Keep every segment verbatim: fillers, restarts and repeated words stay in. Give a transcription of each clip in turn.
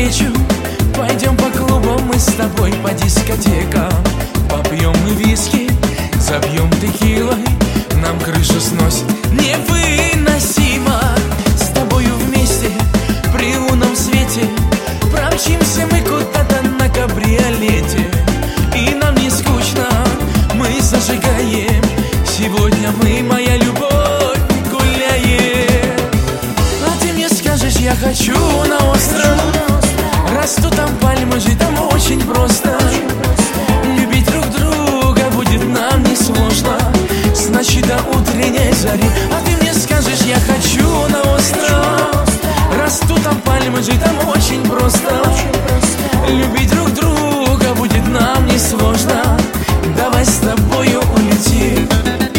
навстречу. Пойдем по клубам мы с тобой, по дискотекам. Попьем мы виски, забьем текилой. Нам крышу сносит невыносимо. С тобою вместе при лунном свете промчимся мы куда-то на кабриолете. И нам не скучно, мы зажигаем. Сегодня мы, моя любовь, гуляем. А ты мне скажешь, я хочу на остров. Растут там пальмы, жить там очень просто. Любить друг друга будет нам не сложно. С ночи до утренней зари. А ты мне скажешь, я хочу на остров. Растут там пальмы, жить там очень просто. Любить друг друга будет нам не сложно. Давай с тобою улетим.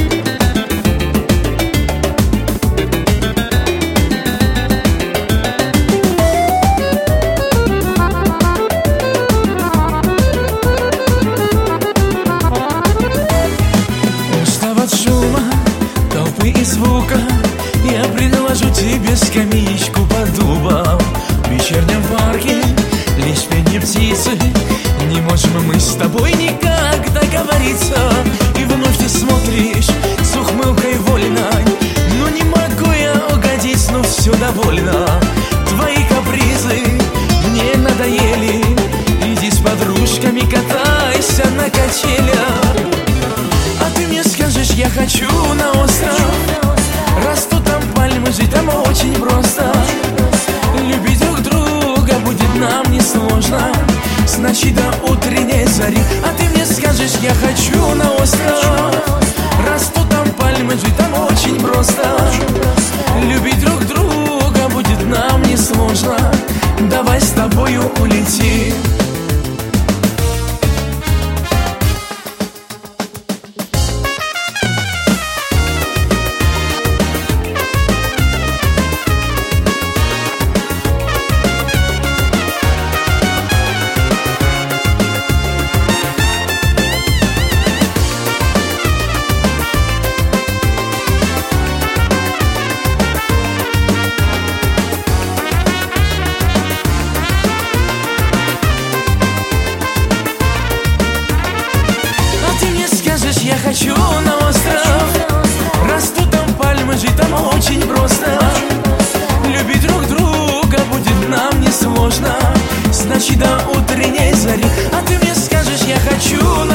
И звука я предложу тебе скамеечку под дубом. В вечернем парке лишь пение птицы. Не можем мы с тобой никак договориться. И вновь ты смотришь с ухмылкой вольной. Ну не могу я угодить, ну все довольно. Твои капризы мне надоели. Иди с подружками катайся на качелях. А ты мне скажешь, я хочу на остров. Растут там пальмы, жить там очень просто. Любить друг друга будет нам не сложно. С ночи до утренней зари. А ты мне скажешь, я хочу на остров. Растут там пальмы, жить там очень просто. Любить друг друга будет нам не сложно. Давай с тобою улетим. Я хочу на остров. Растут там пальмы, жить там очень просто. Любить друг друга будет нам не сложно. С ночи до утренней зари. А ты мне скажешь, я хочу